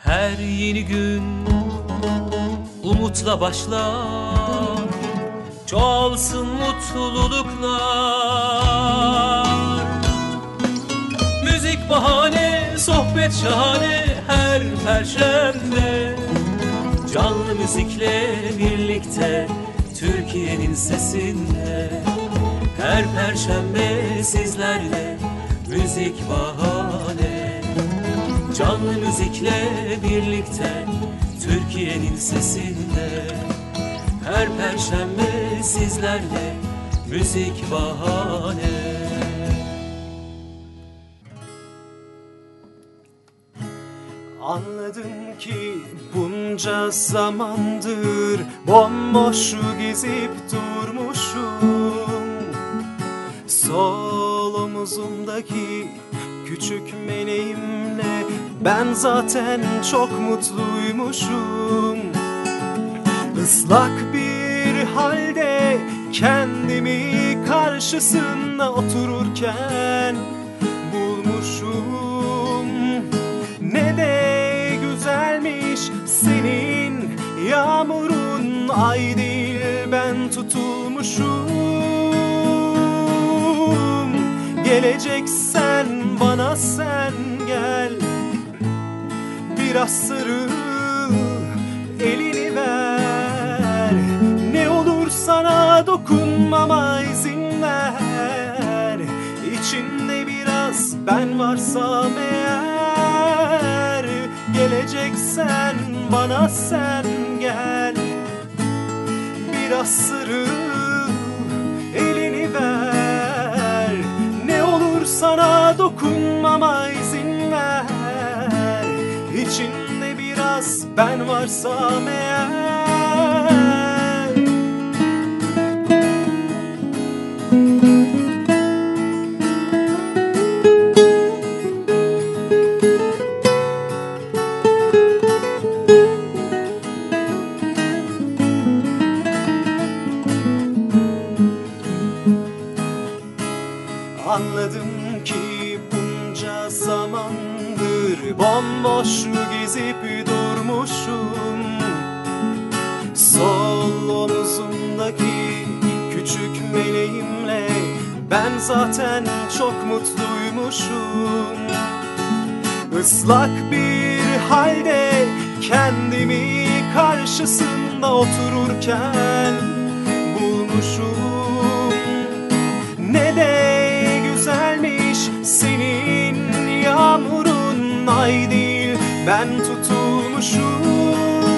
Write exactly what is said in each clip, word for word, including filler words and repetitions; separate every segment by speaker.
Speaker 1: Her yeni gün umutla başlar, çoğalsın mutluluklar. Müzik bahane, sohbet şahane her perşembe. Canlı müzikle birlikte Türkiye'nin sesinde. Her perşembe sizlerle müzik bahane. Canlı müzikle birlikte Türkiye'nin sesinde. Her perşembe sizlerle müzik bahane.
Speaker 2: Anladım ki bunca zamandır bomboş gezip durmuşum. Sol omuzumdaki küçük meleğimle ben zaten çok mutluymuşum. Islak bir halde kendimi karşısında otururken bulmuşum. Ne de güzelmiş senin yağmurun, ay değil ben tutulmuşum. Geleceksen bana sen gel, biraz sarıl, elini ver. Ne olur sana dokunmama izin ver. İçinde biraz ben varsam eğer, geleceksen bana sen gel, biraz sarıl, elini ver. Ne olur sana dokunmama izin ver. İçinde biraz ben varsam eğer. Anladım ki bunca zamandır bomboş gezip durmuşum. Sol omuzumdaki küçük meleğimle ben zaten çok mutluymuşum. Islak bir halde kendimi karşısında otururken bulmuşum. Ne de güzelmiş senin yağmurun, ay değil ben tutulmuşum.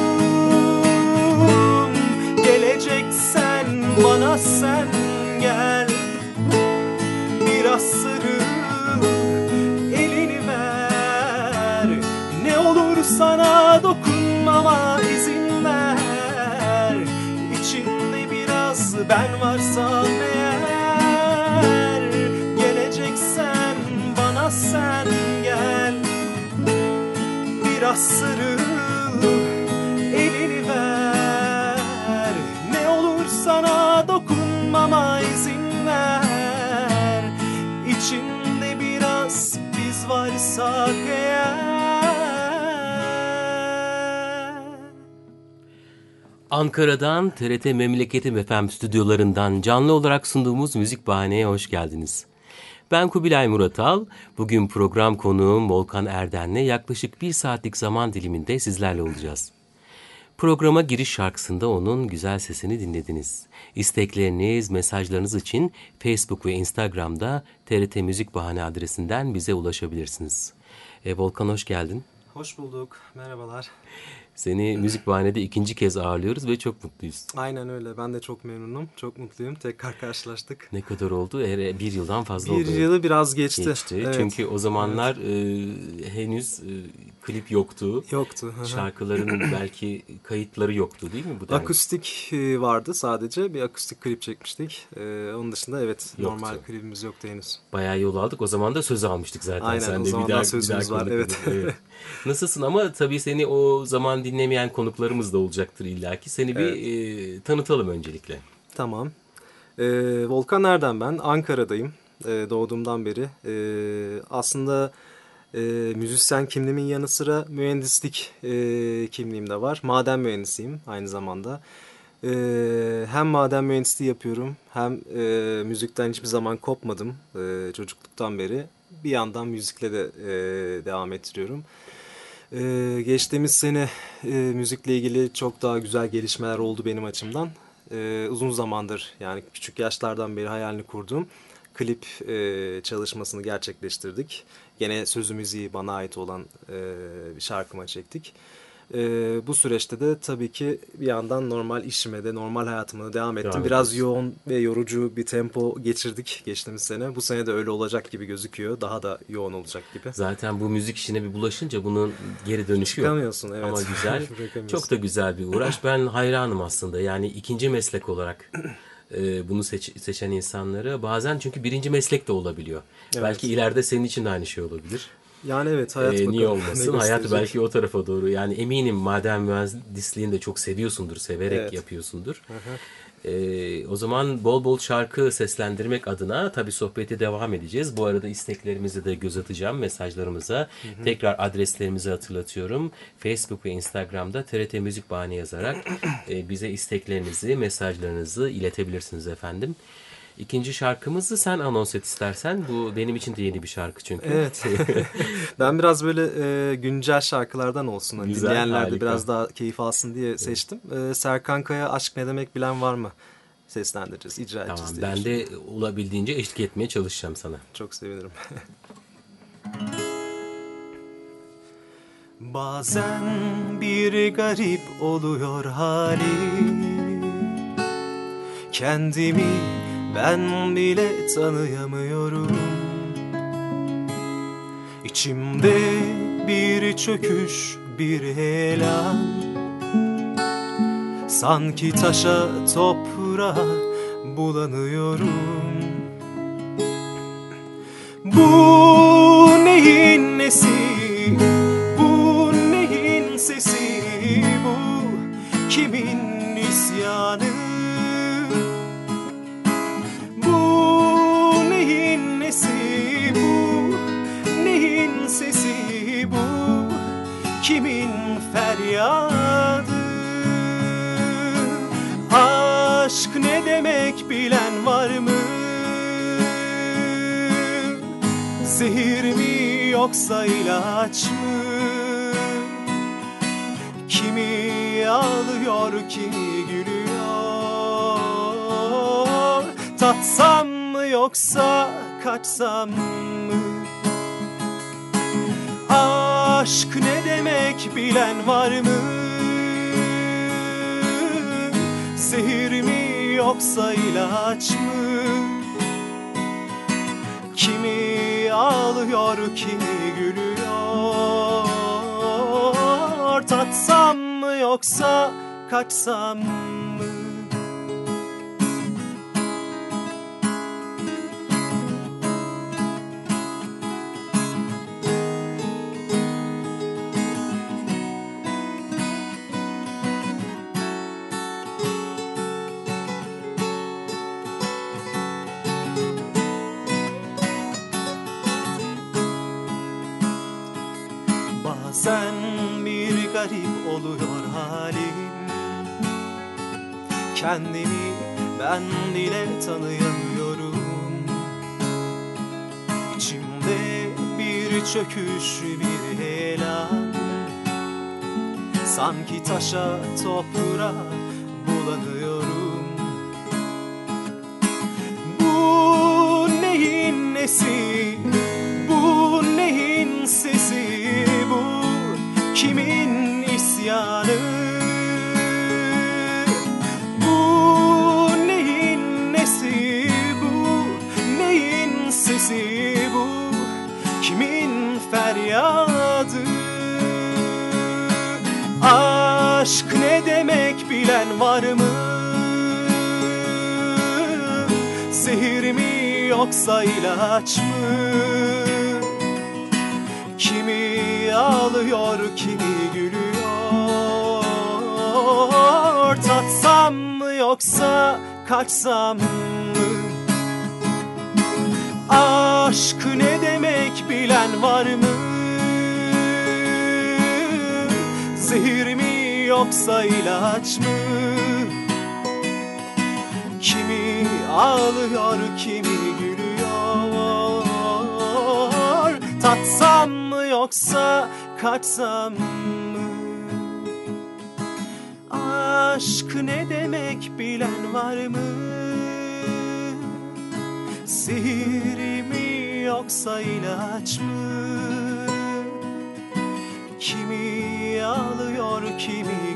Speaker 2: Geleceksen bana sen gel, biraz sarıl, elini ver. Ne olur sana dokunmama izin ver. İçinde biraz ben varsam eğer, geleceksen bana sen gel, biraz sarıl, elini ver. Ne olur sana dokunmama izin ver. İçinde biraz biz varsak eğer.
Speaker 1: Ankara'dan T R T Memleketim F M stüdyolarından canlı olarak sunduğumuz Müzik Bahane'ye hoş geldiniz. Ben Kubilay Muratal. Bugün program konuğum Volkan Erden'le yaklaşık bir saatlik zaman diliminde sizlerle olacağız. Programa giriş şarkısında onun güzel sesini dinlediniz. İstekleriniz, mesajlarınız için Facebook ve Instagram'da T R T Müzik Bahane adresinden bize ulaşabilirsiniz. E, Volkan hoş geldin.
Speaker 2: Hoş bulduk, merhabalar.
Speaker 1: Seni Müzik Bahane'de ikinci kez ağırlıyoruz ve çok mutluyuz.
Speaker 2: Aynen öyle. Ben de çok memnunum. Çok mutluyum. Tekrar karşılaştık.
Speaker 1: Ne kadar oldu? Bir yıldan fazla
Speaker 2: bir
Speaker 1: oldu.
Speaker 2: Bir yılı biraz geçti.
Speaker 1: Geçti.
Speaker 2: Evet.
Speaker 1: Çünkü o zamanlar evet. e, henüz e, klip yoktu.
Speaker 2: Yoktu.
Speaker 1: Şarkıların belki kayıtları yoktu değil mi? Bu
Speaker 2: akustik vardı sadece. Bir akustik klip çekmiştik. Ee, onun dışında evet yoktu. Normal klibimiz yoktu henüz.
Speaker 1: Bayağı yol aldık. O zaman da söz almıştık zaten.
Speaker 2: Aynen
Speaker 1: Sen
Speaker 2: o
Speaker 1: de
Speaker 2: zamanlar
Speaker 1: bir daha,
Speaker 2: sözümüz
Speaker 1: bir daha
Speaker 2: var. Evet.
Speaker 1: evet. Nasılsın ama tabii seni o zaman dinlemeyen konuklarımız da olacaktır illaki. Seni bir evet. e, tanıtalım öncelikle.
Speaker 2: Tamam. Ee, Volkan Erdem ben. Ankara'dayım. Ee, doğduğumdan beri. Ee, aslında E, müzisyen kimliğimin yanı sıra mühendislik e, kimliğim de var. Maden mühendisiyim aynı zamanda. E, hem maden mühendisliği yapıyorum hem e, müzikten hiçbir zaman kopmadım e, çocukluktan beri. Bir yandan müzikle de e, devam ettiriyorum. Ee, geçtiğimiz sene e, müzikle ilgili çok daha güzel gelişmeler oldu benim açımdan. Ee, uzun zamandır yani küçük yaşlardan beri hayalini kurduğum klip e, çalışmasını gerçekleştirdik. Gene sözü müziği bana ait olan e, bir şarkıma çektik. E, bu süreçte de tabii ki bir yandan normal işime de normal hayatıma da devam ettim.
Speaker 1: Devam
Speaker 2: Biraz
Speaker 1: ediyorsun.
Speaker 2: yoğun ve yorucu bir tempo geçirdik geçtiğimiz sene. Bu sene de öyle olacak gibi gözüküyor. Daha da yoğun olacak gibi.
Speaker 1: Zaten bu müzik işine bir bulaşınca bunun geri dönüşü yok.
Speaker 2: Çıkamıyorsun, evet.
Speaker 1: Ama güzel.
Speaker 2: Bırakamıyorsun.
Speaker 1: Çok da güzel bir uğraş. Ben hayranım aslında. Yani ikinci meslek olarak e, bunu seç- seçen insanlara. Bazen çünkü birinci meslek de olabiliyor.
Speaker 2: Evet.
Speaker 1: Belki ileride senin için de aynı şey olabilir.
Speaker 2: Yani evet, hayat
Speaker 1: Ee,
Speaker 2: bakalım.
Speaker 1: niye
Speaker 2: Ne
Speaker 1: olmasın? Hayat
Speaker 2: gösterecek?
Speaker 1: belki o tarafa doğru. Yani eminim maden mühendisliğini de çok seviyorsundur, severek
Speaker 2: Evet.
Speaker 1: yapıyorsundur.
Speaker 2: Hı hı.
Speaker 1: Ee, o zaman bol bol şarkı seslendirmek adına tabii sohbete devam edeceğiz. Bu arada isteklerimizi de göz atacağım mesajlarımıza. Tekrar adreslerimizi hatırlatıyorum. Facebook ve Instagram'da T R T Müzik Bahane yazarak e, bize isteklerinizi, mesajlarınızı iletebilirsiniz efendim. İkinci şarkımızı sen anons et istersen. Bu benim için de yeni bir şarkı çünkü.
Speaker 2: Evet. Ben biraz böyle e, güncel şarkılardan olsun. Hani
Speaker 1: Güzel,
Speaker 2: dinleyenler de
Speaker 1: harika.
Speaker 2: biraz daha keyif alsın diye seçtim. E, Serkan Kaya Aşk Ne Demek Bilen Var mı? Seslendireceğiz, icra
Speaker 1: Tamam,
Speaker 2: edeceğiz diye
Speaker 1: ben
Speaker 2: düşünüyorum.
Speaker 1: de olabildiğince eşlik etmeye çalışacağım sana.
Speaker 2: Çok sevinirim. Bazen bir garip oluyor halim, kendimi ben bile tanıyamıyorum. İçimde bir çöküş, bir heyelan, sanki taşa toprağa bulanıyorum. Bu neyin nesi, bu neyin sesi, bu kimin isyanı? Bu neyin nesi, bu neyin sesi, bu kimin feryadı? Aşk ne demek bilen var mı? Zehir mi yoksa ilaç mı? Kimi ağlıyor, kimi gülüyor? Tatsam mı yoksa kaçsam mı? Aşk ne demek bilen var mı? Zehir mi yoksa ilaç mı? Kimi ağlıyor, kimi gülüyor? Tatsam mı yoksa kaçsam mı? Bazen bir garip oluyor halim, kendimi ben bile tanıyamıyorum. İçimde bir çöküş, bir heyelan, sanki taşa toprağa bulanıyorum. Bu neyin nesi, bu neyin sesi, bu kimin isyanı? Bu neyin nesi, bu neyin sesi, bu kimin feryadı? Aşk ne demek bilen var mı? Zehir mi yoksa ilaç mı? Kimi ağlıyor, kimi gülüyor? Tatsam mı yoksa kaçsam mı? Aşk ne demek bilen var mı? Zehir mi yoksa ilaç mı? Kimi ağlıyor, kimi gülüyor. Tatsam mı yoksa kaçsam mı? Aşk ne demek bilen var mı? Sihir mi yoksa ilaç mı? Kimi ağlıyor, kimi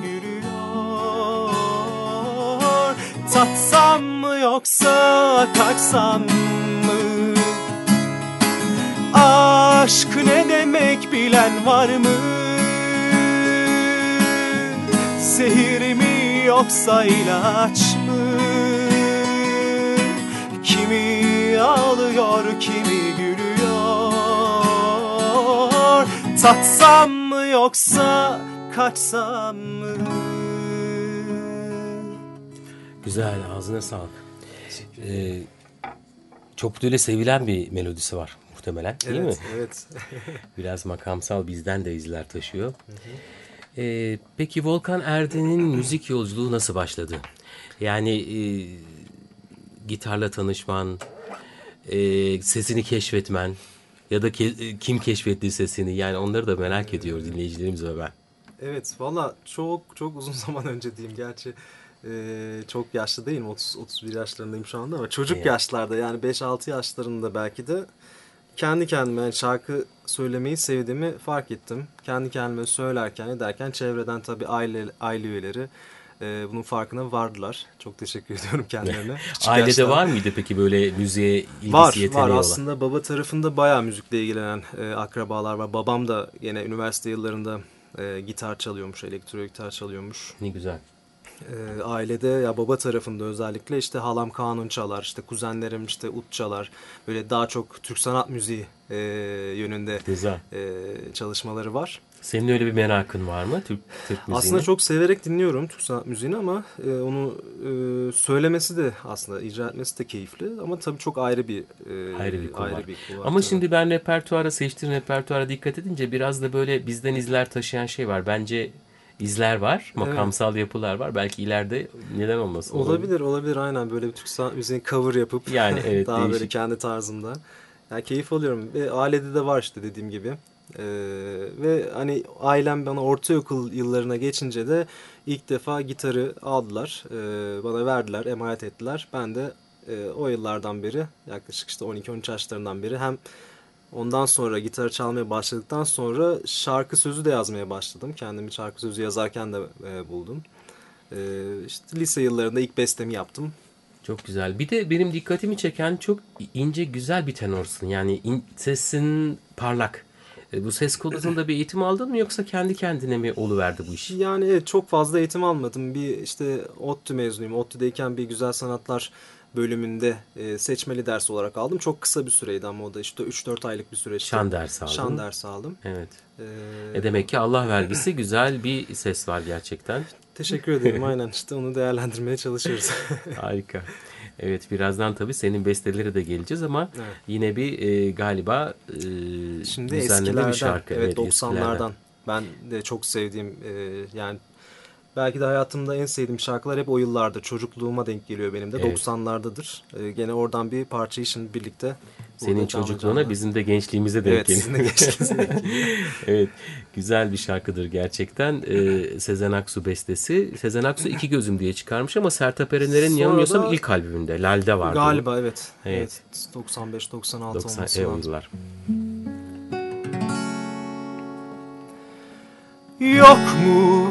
Speaker 2: gülüyor. Tatsam mı yoksa kaçsam mı? Aşk ne demek bilen var mı? Zehir mi yoksa ilaç mı? Kimi ağlıyor, kimi gülüyor. Tatsam mı yoksa kaçsam mı?
Speaker 1: Güzel, ağzına sağlık. Ee, çok böyle sevilen bir melodisi var muhtemelen, değil
Speaker 2: evet,
Speaker 1: mi?
Speaker 2: Evet.
Speaker 1: Biraz makamsal, bizden de izler taşıyor. Hı hı. Ee, peki Volkan Erden'in müzik yolculuğu nasıl başladı? Yani e, gitarla tanışman, e, sesini keşfetmen ya da ke- kim keşfetti sesini? Yani onları da merak ediyor dinleyicilerimiz ve ben.
Speaker 2: Evet, valla çok çok uzun zaman önce diyeyim. Gerçi e, çok yaşlı değilim, otuz otuz bir yaşlarındayım şu anda ama çocuk
Speaker 1: Evet.
Speaker 2: yaşlarda, yani beş altı yaşlarında belki de kendi kendime yani şarkı söylemeyi sevdiğimi fark ettim. Kendi kendime söylerken ederken çevreden tabii aile aile üyeleri e, bunun farkına vardılar. Çok teşekkür ediyorum kendilerine.
Speaker 1: Ailede
Speaker 2: yaştan.
Speaker 1: var mıydı peki böyle müziğe ilgisi,
Speaker 2: Var,
Speaker 1: yeteneği
Speaker 2: var.
Speaker 1: olan?
Speaker 2: Aslında baba tarafında bayağı müzikle ilgilenen e, akrabalar var. Babam da yine üniversite yıllarında e, gitar çalıyormuş, elektro gitar çalıyormuş.
Speaker 1: Ne güzel.
Speaker 2: E, ailede ya baba tarafında özellikle işte halam kanun çalar, işte kuzenlerim işte ut çalar. Böyle daha çok Türk sanat müziği e, yönünde
Speaker 1: Güzel.
Speaker 2: e, çalışmaları var.
Speaker 1: Senin öyle bir merakın var mı Türk, Türk müziğine?
Speaker 2: Aslında çok severek dinliyorum Türk sanat müziğini ama e, onu e, söylemesi de aslında icra etmesi de keyifli ama tabii çok ayrı bir e,
Speaker 1: ayrı bir konu
Speaker 2: ayrı
Speaker 1: var.
Speaker 2: bir konu var
Speaker 1: Ama
Speaker 2: tabii.
Speaker 1: şimdi ben repertuara, seçtiğim repertuara dikkat edince biraz da böyle bizden izler taşıyan şey var. Bence izler var, makamsal yapılar var. Belki ileride neden olmasın?
Speaker 2: Olabilir, olabilir aynen, böyle bir Türk sanat müziğini cover yapıp
Speaker 1: Yani evet,
Speaker 2: daha
Speaker 1: değişik.
Speaker 2: böyle kendi tarzımda. Yani keyif alıyorum ve ailede de var işte dediğim gibi. Ee, ve hani ailem bana ortaokul yıllarına geçince de ilk defa gitarı aldılar, ee, bana verdiler, emanet ettiler. Ben de e, o yıllardan beri, yaklaşık işte on iki on üç yaşlarından beri, hem ondan sonra gitar çalmaya başladıktan sonra şarkı sözü de yazmaya başladım. Kendimi şarkı sözü yazarken de e, buldum. Ee, işte lise yıllarında ilk bestemi yaptım.
Speaker 1: Çok güzel. Bir de benim dikkatimi çeken çok ince, güzel bir tenorsun. Yani in, sesin parlak. E, bu ses konusunda bir eğitim aldın mı yoksa kendi kendine mi oluverdi bu iş?
Speaker 2: Yani evet, çok fazla eğitim almadım. Bir işte ODTÜ mezunuyum. ODTÜ'deyken bir güzel sanatlar bölümünde e, seçmeli ders olarak aldım. Çok kısa bir süreydi ama o da işte üç dört aylık bir süreçti.
Speaker 1: Şan dersi aldın.
Speaker 2: Şan dersi aldım.
Speaker 1: Evet.
Speaker 2: Ee,
Speaker 1: E demek ki Allah vergisi güzel bir ses var gerçekten.
Speaker 2: Teşekkür ederim. Aynen, işte onu değerlendirmeye çalışıyoruz.
Speaker 1: Harika. Evet, birazdan tabii senin besteleri de geleceğiz ama
Speaker 2: Evet.
Speaker 1: yine bir e, galiba e,
Speaker 2: Şimdi
Speaker 1: düzenleme
Speaker 2: eskilerden,
Speaker 1: bir şarkı.
Speaker 2: evet, doksanlardan.
Speaker 1: eskilerden.
Speaker 2: Ben de çok sevdiğim e, yani belki de hayatımda en sevdiğim şarkılar hep o yıllarda. Çocukluğuma denk geliyor benim de.
Speaker 1: Evet.
Speaker 2: doksanlardadır. E, gene oradan bir parçayı şimdi birlikte.
Speaker 1: Senin
Speaker 2: burada
Speaker 1: çocukluğuna
Speaker 2: çalacağım.
Speaker 1: bizim de gençliğimize denk
Speaker 2: Evet,
Speaker 1: geliyor.
Speaker 2: sizin de gençliğinize denk geliyor.
Speaker 1: Evet, güzel bir şarkıdır gerçekten. Ee, Sezen Aksu bestesi. Sezen Aksu iki Gözüm diye çıkarmış ama Sertab Erener'in
Speaker 2: Sonra
Speaker 1: yanılmıyorsam
Speaker 2: da-
Speaker 1: ilk albümünde Lal'de vardı.
Speaker 2: Galiba evet.
Speaker 1: Evet.
Speaker 2: Evet. doksan beş doksan altı
Speaker 1: doksan
Speaker 2: olması
Speaker 1: e, o
Speaker 2: lazım.
Speaker 1: yıllar.
Speaker 2: Yok mu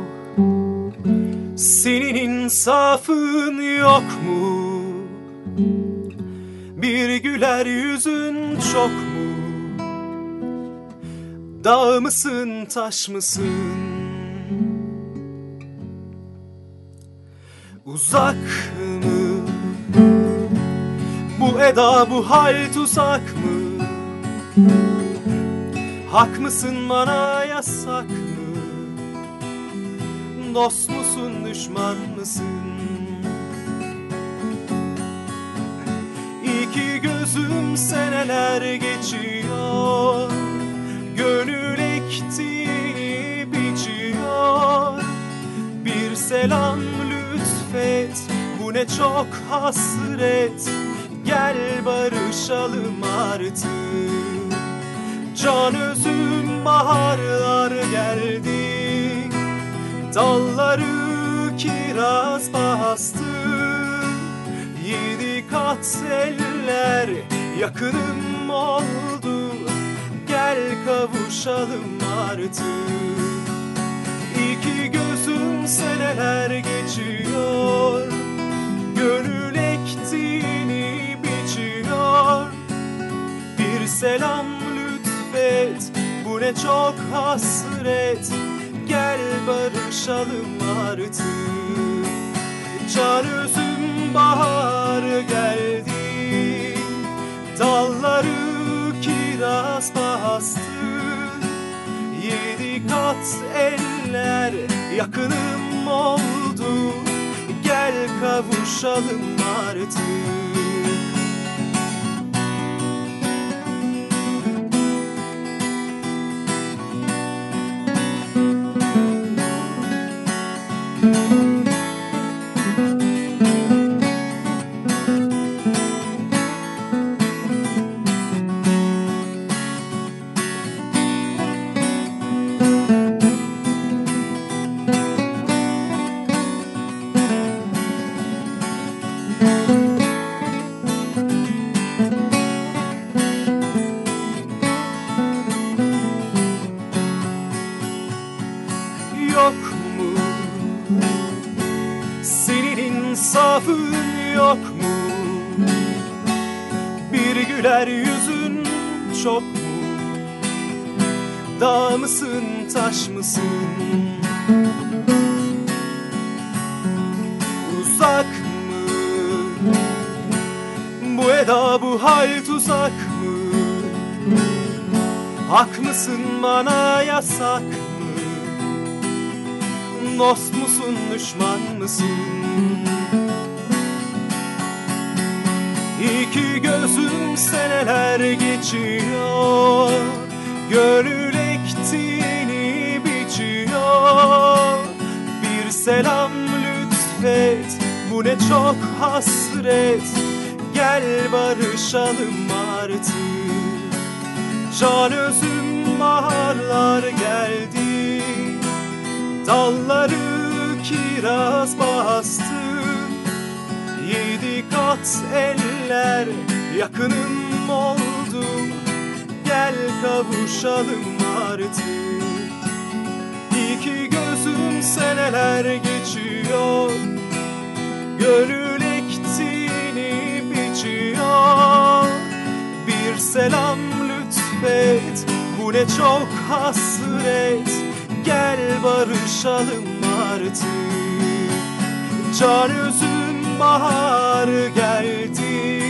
Speaker 2: senin insafın, yok mu bir güler yüzün, çok mu dağ mısın taş mısın, uzak mı bu eda bu hal, tuzak mı, hak mısın bana yasak mı, dost musun düşman mısın? İki gözüm seneler geçiyor, gönül ektiğini biçiyor. selam lütfet, bu ne çok hasret, gel barışalım artık. Can özüm baharlar geldi, dalları kiraz bastı. Yedi kat eller yakınım oldu, gel kavuşalım artık. İki gözüm seneler geçiyor, gönül ektiğini biçiyor. Bir selam lütfet, bu ne çok hasret, gel barışalım artık. Can özüm bahar geldi, dalları kiraz bastı. Yedi kat eller yakınım oldu, gel kavuşalım artık. Yok mu senin insafın, yok mu bir güler yüzün, çok mu? Dağ mısın, taş mısın? Uzak mı bu eda, bu hal tuzak mı? Hak mısın, bana yasak mı? Dost musun, düşman mısın? İki gözüm seneler geçiyor, gönül ektiğini biçiyor. Bir selam lütfet, bu ne çok hasret, gel barışalım artık. Can özüm baharlar geldi, dalları kiraz bastı. Yedi kat eller yakınım oldu, gel kavuşalım artık. İki gözüm seneler geçiyor, gönül ektiğini biçiyor. Bir selam lütfet, bu ne çok hasret, gel barışalım artık. Can özüm bahar geldi,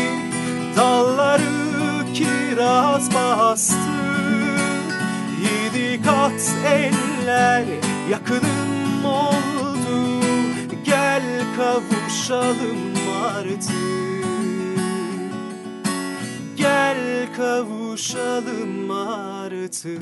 Speaker 2: dalları kiraz bastı. Yedi kat eller yakınım oldu, gel kavuşalım artık. Gel kavuşalım artık.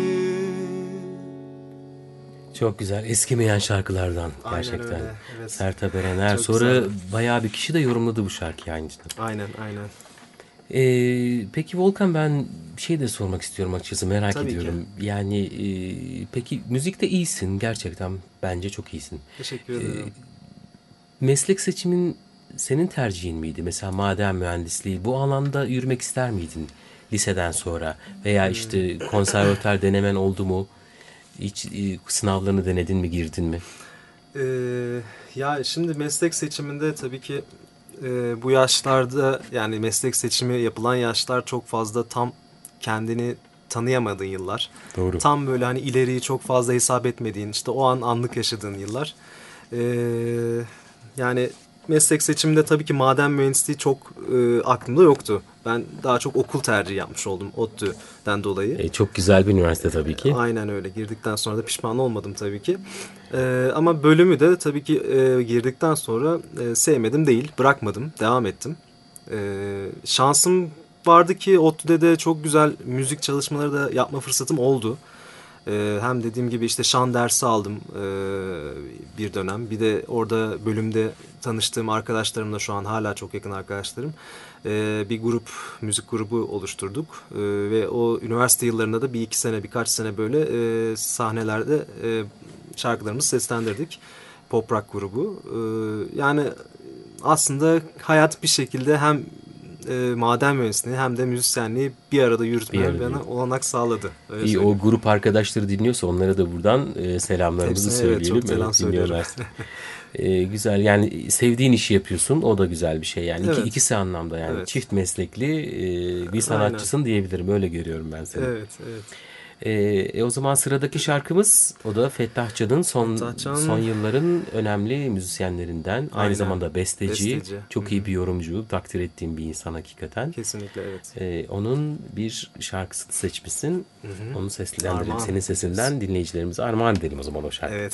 Speaker 1: Çok güzel. Eskimeyen şarkılardan gerçekten.
Speaker 2: Aynen öyle, evet.
Speaker 1: Sertab Erener.
Speaker 2: Çok
Speaker 1: Sonra
Speaker 2: güzeldi.
Speaker 1: bayağı bir kişi de yorumladı bu şarkıyı aynı zamanda.
Speaker 2: Aynen, aynen.
Speaker 1: Ee, peki Volkan, ben bir şey de sormak istiyorum açıkçası, merak
Speaker 2: Tabii
Speaker 1: ediyorum. Yani e, peki müzikte iyisin gerçekten, bence çok iyisin.
Speaker 2: Teşekkür ederim.
Speaker 1: Ee, meslek seçimin senin tercihin miydi? Mesela maden mühendisliği, bu alanda yürümek ister miydin liseden sonra? Veya işte konservatuar denemen oldu mu? Hiç e, sınavlarını denedin mi, girdin mi?
Speaker 2: Ee, ya şimdi meslek seçiminde tabii ki e, bu yaşlarda, yani meslek seçimi yapılan yaşlar çok fazla tam kendini tanıyamadığın yıllar.
Speaker 1: Doğru.
Speaker 2: Tam böyle hani ileriyi çok fazla hesap etmediğin, işte o an anlık yaşadığın yıllar. Ee, yani meslek seçiminde tabii ki maden mühendisliği çok e, aklımda yoktu. Ben daha çok okul tercihi yapmış oldum ODTÜ'den dolayı.
Speaker 1: E, çok güzel bir üniversite tabii ki.
Speaker 2: Aynen öyle. Girdikten sonra da pişman olmadım tabii ki. Ee, ama bölümü de tabii ki e, girdikten sonra e, sevmedim değil. Bırakmadım. Devam ettim. Ee, şansım vardı ki ODTÜ'de de çok güzel müzik çalışmaları da yapma fırsatım oldu. E, hem dediğim gibi işte şan dersi aldım e, bir dönem. Bir de orada bölümde tanıştığım arkadaşlarımla şu an hala çok yakın arkadaşlarım. E, bir grup, müzik grubu oluşturduk. E, ve o üniversite yıllarında da bir iki sene, birkaç sene böyle e, sahnelerde e, şarkılarımızı seslendirdik. Pop rock grubu. E, yani aslında hayat bir şekilde hem e, maden mühendisliği hem de müzisyenliği bir arada yürütmeye bana olanak sağladı.
Speaker 1: Öyle İyi, o grup arkadaşları dinliyorsa onlara da buradan e, selamlarımızı Hepsine, söyleyelim. Evet, çok selam evet, söylüyorum. e, güzel, yani sevdiğin işi yapıyorsun, o da güzel bir şey. Yani evet. İki, ikisi anlamda yani evet. Çift meslekli e, bir sanatçısın Aynen. diyebilirim. Öyle görüyorum ben seni.
Speaker 2: Evet, evet.
Speaker 1: E, e, o zaman sıradaki şarkımız o da Fettah Can'ın son Fettah Can... son yılların önemli müzisyenlerinden. Aynen. Aynı zamanda besteci, besteci. Çok Hı-hı. iyi bir yorumcu, takdir ettiğim bir insan hakikaten.
Speaker 2: Kesinlikle evet.
Speaker 1: E, onun bir şarkısını seçmişsin. Hı-hı. Onu seslendirelim. Senin sesinden dinleyicilerimize armağan edelim o zaman o şarkıyı.
Speaker 2: Evet.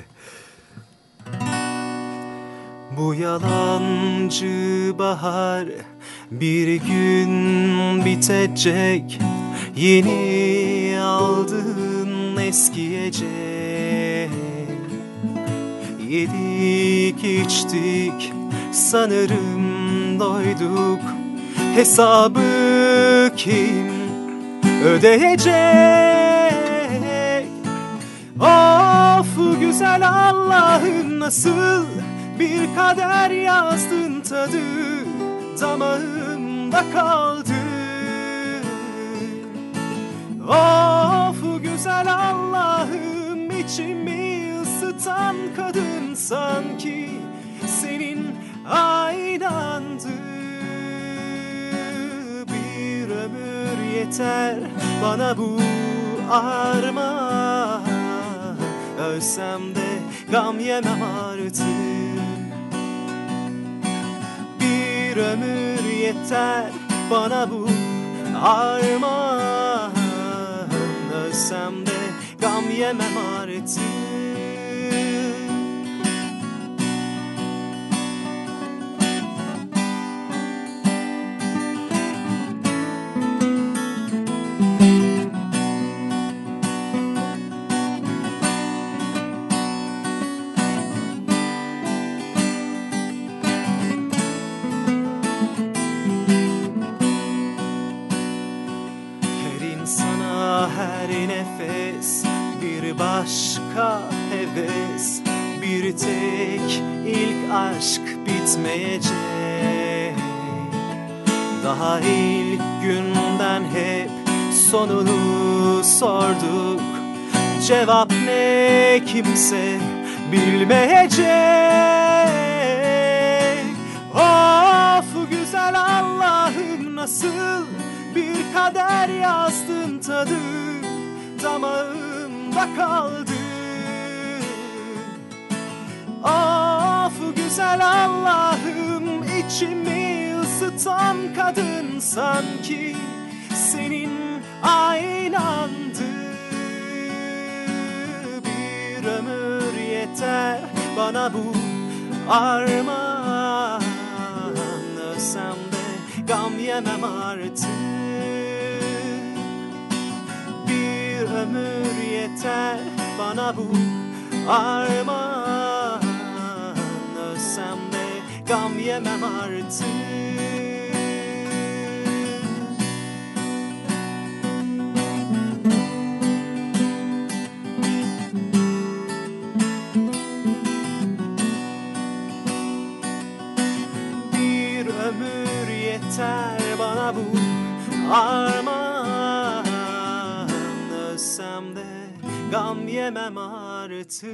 Speaker 2: Bu yalancı bahar bir gün bitecek. Yeni aldın eskiyecek. Yedik içtik sanırım doyduk. Hesabı kim ödeyecek? Of güzel Allah'ım, nasıl bir kader yazdın, tadı damağımda kaldı. Of güzel Allah'ım, içimi ısıtan kadın sanki senin aynandı. Bir ömür yeter bana bu armağan, ölsem de gam yemem artık. Bir ömür yeter bana bu armağan, ölsem de gam yemem artık. Başka heves, bir tek ilk aşk bitmeyecek. Daha ilk günden hep sonunu sorduk. Cevap ne kimse bilmeyecek. Of güzel Allah'ım, nasıl bir kader yazdın, tadı damağım kaldı. Of güzel Allah'ım, içimi ısıtan kadın sanki senin aynandı. Bir ömür yeter bana bu armağan, ölsem de gam yemem artık. Bir ömür yeter bana bu armağan, ölsem de gam yemem artık. Bir ömür yeter bana bu armağan, ölsem de gam yemem artık.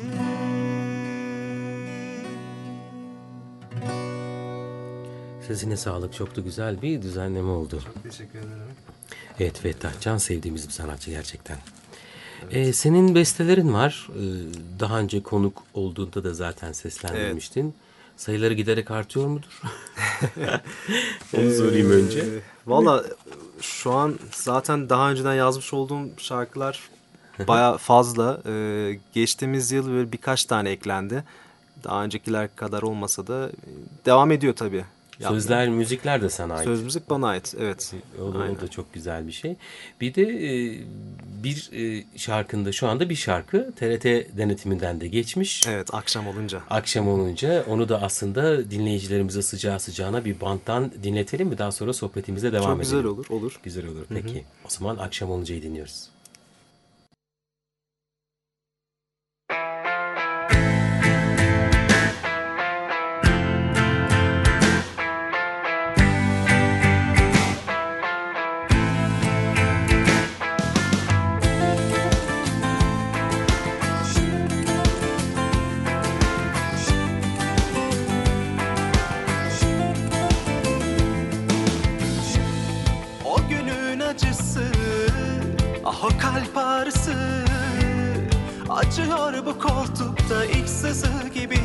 Speaker 1: Sesine sağlık. Çok da güzel bir düzenleme oldu.
Speaker 2: Çok teşekkür ederim.
Speaker 1: Evet, Fettah Can sevdiğimiz bir sanatçı gerçekten. Evet. Ee, senin bestelerin var. Ee, daha önce konuk olduğunda da zaten seslendirmiştin. Evet. Sayıları giderek artıyor mudur? Onu sorayım önce. Ee,
Speaker 2: Valla şu an zaten daha önceden yazmış olduğum şarkılar baya fazla. Ee, geçtiğimiz yıl böyle birkaç tane eklendi. Daha öncekiler kadar olmasa da devam ediyor tabii. yaptım.
Speaker 1: Sözler, müzikler de sana ait.
Speaker 2: Söz müzik bana ait, evet.
Speaker 1: O da, o da çok güzel bir şey. Bir de e, bir e, şarkında şu anda bir şarkı T R T denetiminden de geçmiş.
Speaker 2: Evet, akşam olunca.
Speaker 1: Akşam olunca onu da aslında dinleyicilerimize sıcağı sıcağına bir banttan dinletelim mi? Daha sonra sohbetimize devam edelim.
Speaker 2: Çok güzel olur, olur.
Speaker 1: Güzel olur, peki. Hı hı. O zaman Akşam Olunca'yı dinliyoruz.
Speaker 2: Acıyor bu koltukta ilk sızı gibi.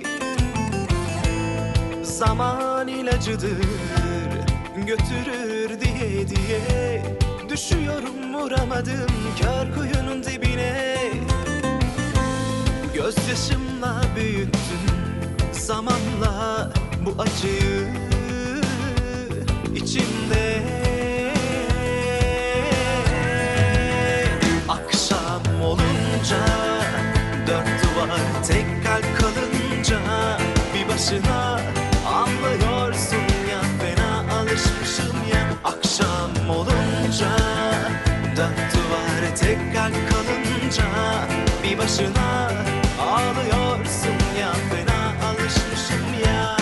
Speaker 2: Zaman ilacıdır, götürür diye diye. Düşüyorum vuramadım kör kuyunun dibine. Gözyaşımla büyüttüm zamanla bu acıyı içimde. Akşam olunca, dört duvar tek kalp kalınca, bir başına anlıyorsun ya, fena alışmışım ya. Akşam olunca, dört duvar tek kalp kalınca, bir başına ağlıyorsun ya, fena alışmışım ya.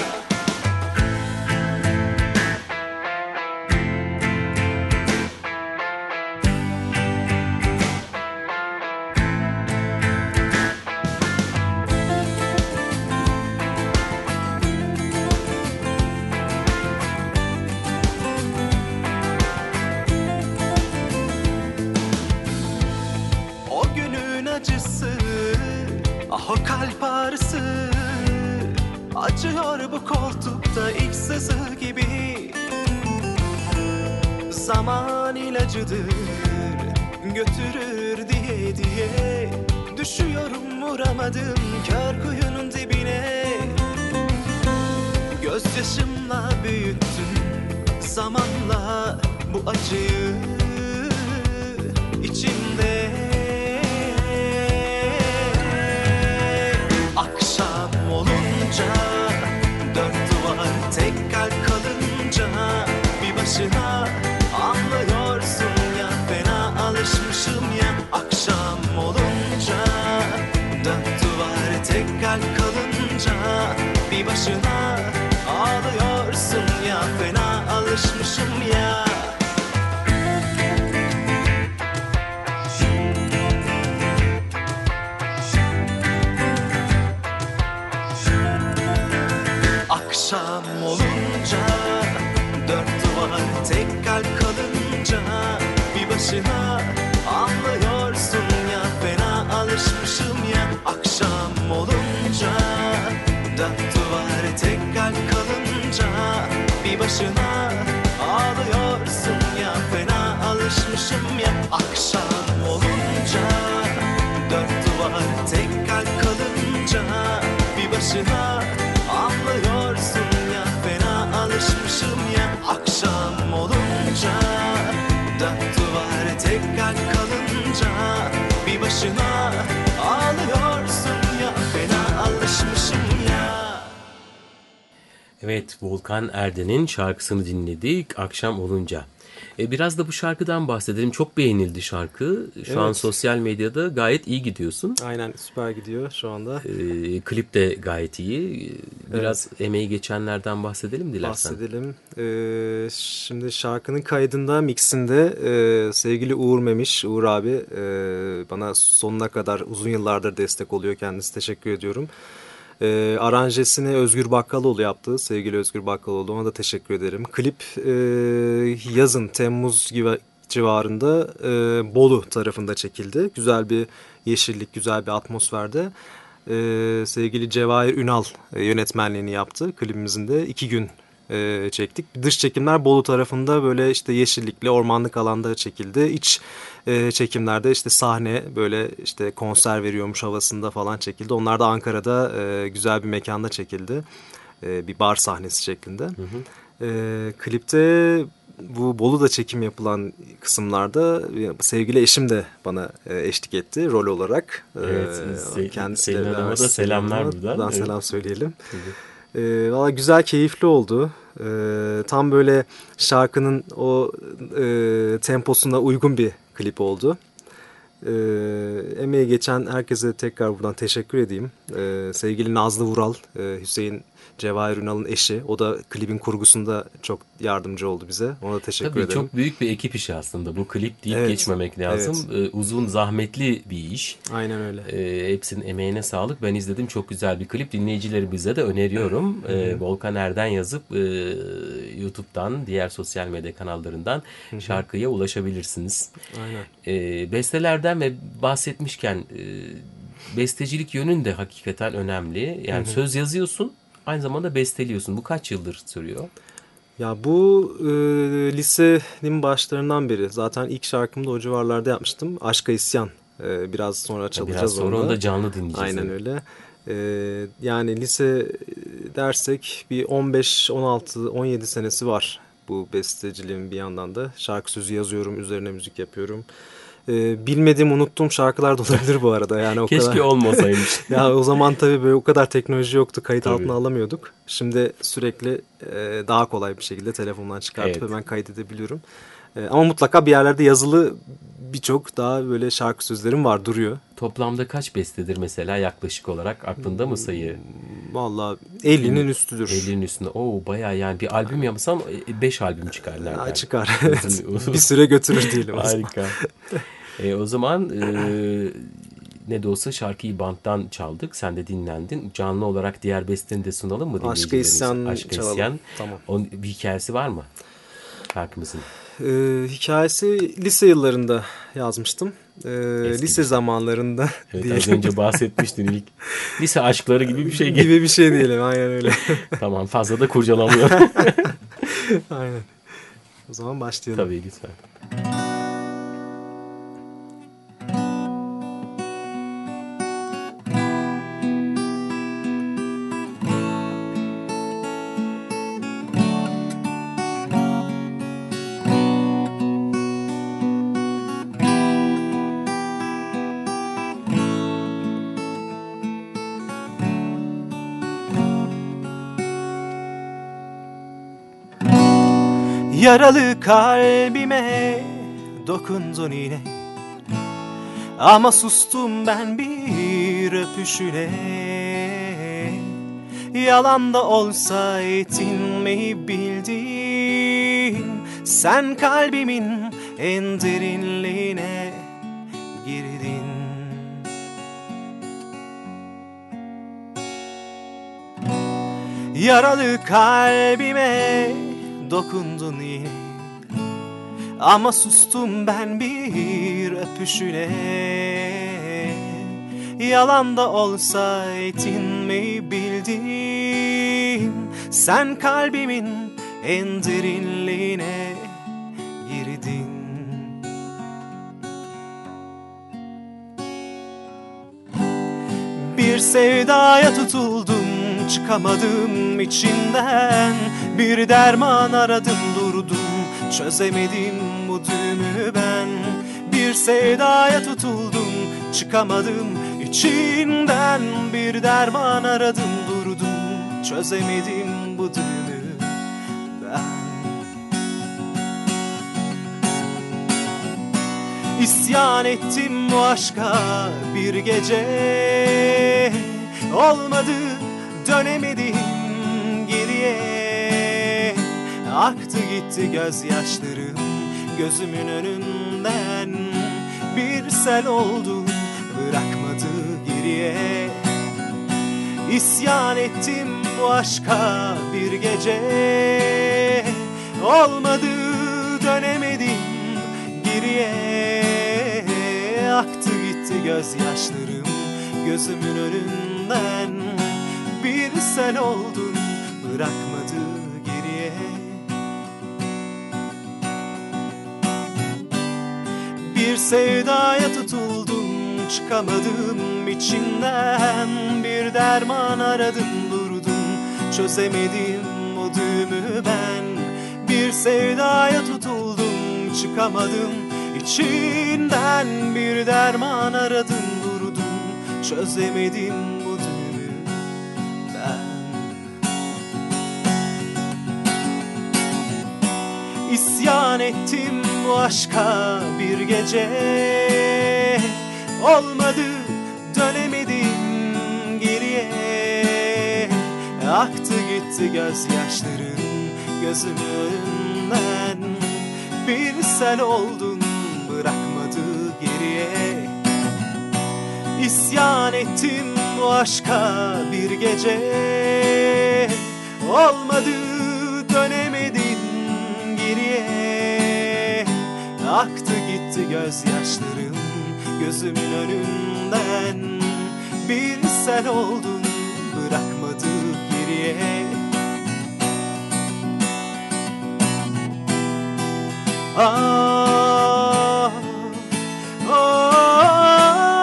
Speaker 2: O kalp ağrısı acıyor bu koltukta ilk sızı gibi. Zaman ilacıdır, götürür diye diye. Düşüyorum vuramadım kör kuyunun dibine. Gözyaşımla büyüttüm zamanla bu acıyı içimde. Akşam olunca, dört duvar tek kalp kalınca, bir başına anlıyorsun ya, fena alışmışım ya. Akşam olunca, dört duvar tek kalp kalınca, bir başına ağlıyorsun ya, fena alışmışım ya. Akşam olunca, dört duvar tek kalp kalınca, bir başına anlıyorsun ya, fena alışmışım ya. Akşam olunca, dört duvar tek kalp kalınca, bir başına ağlıyorsun ya, fena alışmışım ya. Akşam olunca, dört duvar tek kalp kalınca, bir başına anlıyorsun ya, fena alışmışım ya. Akşam olunca, dört duvar tek kalp kalınca, bir başına ağlıyorsun ya, fena alışmışım ya.
Speaker 1: Evet, Volkan Erden'in şarkısını dinledik Akşam Olunca. E, biraz da bu şarkıdan bahsedelim. Çok beğenildi şarkı. Şu evet. an sosyal medyada gayet iyi gidiyorsun.
Speaker 2: Aynen, süper gidiyor şu anda.
Speaker 1: E, klip de gayet iyi. Biraz evet. emeği geçenlerden bahsedelim dilersen.
Speaker 2: Bahsedelim. Ee, şimdi şarkının kaydında, mixinde e, sevgili Uğur Memiş, Uğur abi e, bana sonuna kadar uzun yıllardır destek oluyor. Kendisi, teşekkür ediyorum. E, aranjesini Özgür Bakkaloğlu yaptı. Sevgili Özgür Bakkaloğlu, ona da teşekkür ederim. Klip e, yazın, Temmuz gibi civarında e, Bolu tarafında çekildi. Güzel bir yeşillik, güzel bir atmosferde. E, sevgili Cevahir Ünal e, yönetmenliğini yaptı. Klibimizin de iki gün e, çektik. Dış çekimler Bolu tarafında böyle işte yeşillikli, ormanlık alanda çekildi. İç e, çekimlerde işte sahne, böyle işte konser veriyormuş havasında falan çekildi. Onlar da Ankara'da e, güzel bir mekanda çekildi. E, bir bar sahnesi şeklinde. Hı hı. E, klipte bu Bolu'da çekim yapılan kısımlarda sevgili eşim de bana eşlik etti rol olarak.
Speaker 1: Evet,
Speaker 2: e, kendisi
Speaker 1: Selin
Speaker 2: de
Speaker 1: Hanım'a da selamlar buradan.
Speaker 2: Buradan
Speaker 1: evet.
Speaker 2: selam söyleyelim. E, Valla güzel, keyifli oldu. E, tam böyle şarkının o e, temposuna uygun bir klip oldu. E, emeği geçen herkese tekrar buradan teşekkür edeyim. E, sevgili Nazlı Vural, e, Hüseyin Cevahir Ünal'ın eşi. O da klibin kurgusunda çok yardımcı oldu bize. Ona da teşekkür
Speaker 1: Tabii,
Speaker 2: ederim.
Speaker 1: çok büyük bir ekip işi aslında. Bu klip deyip
Speaker 2: evet,
Speaker 1: geçmemek lazım. Evet. Ee, uzun, zahmetli bir iş.
Speaker 2: Aynen öyle.
Speaker 1: Ee, hepsinin emeğine sağlık. Ben izledim. Çok güzel bir klip. Dinleyicilerimize de öneriyorum. Ee, Volkan Erden yazıp e, YouTube'dan, diğer sosyal medya kanallarından Hı-hı. şarkıya ulaşabilirsiniz.
Speaker 2: Aynen.
Speaker 1: Ee, bestelerden ve bahsetmişken e, bestecilik yönün de hakikaten önemli. Yani Hı-hı. söz yazıyorsun, aynı zamanda besteliyorsun. Bu kaç yıldır sürüyor?
Speaker 2: Ya bu e, lisenin başlarından beri. Zaten ilk şarkımı da o civarlarda yapmıştım. Aşka İsyan. E, biraz sonra çalacağız.
Speaker 1: Biraz sonra onu da canlı dinleyeceğiz.
Speaker 2: Aynen yani. öyle. E, yani lise dersek bir on beş, on altı, on yedi senesi var bu besteciliğin bir yandan da. Şarkı sözü yazıyorum, üzerine müzik yapıyorum. Ee, bilmediğim, unuttuğum şarkılar da olabilir bu arada. Yani o
Speaker 1: Keşke
Speaker 2: kadar...
Speaker 1: olmasaymış.
Speaker 2: Ya o zaman tabii böyle o kadar teknoloji yoktu. Kayıt
Speaker 1: tabii.
Speaker 2: altına alamıyorduk. Şimdi sürekli e, daha kolay bir şekilde telefondan çıkartıp evet. hemen kaydedebiliyorum. E, ama mutlaka bir yerlerde yazılı birçok daha böyle şarkı sözlerim var, duruyor.
Speaker 1: Toplamda kaç bestedir mesela yaklaşık olarak? Aklında mı sayı?
Speaker 2: Vallahi ellinin üstüdür.
Speaker 1: ellinin üstünde. Oo, bayağı yani bir albüm yapsam beş albüm çıkar nereden?
Speaker 2: Ya çıkar. Bir süre götürür diyelim.
Speaker 1: Harika. e, o zaman e, ne de olsa şarkıyı banttan çaldık. Sen de dinlendin. Canlı olarak diğer besteni de sunalım mı dinleyicilerimize?
Speaker 2: Aşka İsyan
Speaker 1: Aşka
Speaker 2: çalalım.
Speaker 1: İsyan.
Speaker 2: Tamam.
Speaker 1: Onun bir hikayesi var mı şarkımızın?
Speaker 2: Ee, hikayesi lise yıllarında yazmıştım. Ee, lise zamanlarında.
Speaker 1: Evet, diyelim. Az önce bahsetmiştin ilk. Lise aşkları gibi bir şey.
Speaker 2: gibi bir şey diyelim, aynen öyle.
Speaker 1: Tamam, fazla da kurcalamıyorum.
Speaker 2: Aynen. O zaman başlayalım.
Speaker 1: Tabii, lütfen.
Speaker 2: Yaralı kalbime dokundun yine, ama sustum ben bir öpüşüne. Yalan da olsa yetinmeyi bildin, sen kalbimin en derinliğine girdin. Yaralı kalbime dokundun yine, ama sustum ben bir öpüşüne. Yalan da olsa yetinmeyi bildim, sen kalbimin en derinliğine girdin. Bir sevdaya tutuldum, çıkamadım içinden. Bir derman aradım durdum, çözemedim bu düğümü ben. Bir sevdaya tutuldum, çıkamadım içinden. Bir derman aradım durdum, çözemedim bu düğümü ben. İsyan ettim bu aşka bir gece, olmadı dönemedim geriye. Aktı gitti gözyaşlarım gözümün önünden, bir sel oldu bırakmadı geriye. İsyan ettim bu aşka bir gece, olmadı dönemedim geriye. Aktı gitti gözyaşlarım gözümün önünden, bir sel oldu bırakmadı geriye. Bir sevdaya tutuldum, çıkamadım içinden. Bir derman aradım durdum, çözemedim o düğümü ben. Bir sevdaya tutuldum, çıkamadım içinden. Bir derman aradım, durdum, çözemedim bu düğümü ben. İsyan ettim bu aşka bir gece, olmadı, dönemedim geriye. Aktı gitti gözyaşların gözümün önünden. Bir sel oldun, bırakmadı geriye. İsyan ettim bu aşka bir gece, olmadı, dönemedim geriye. Aktı gitti gözyaşlarım gözümün önünden. Bir sel oldun, bırakmadı geriye. Ah, ah,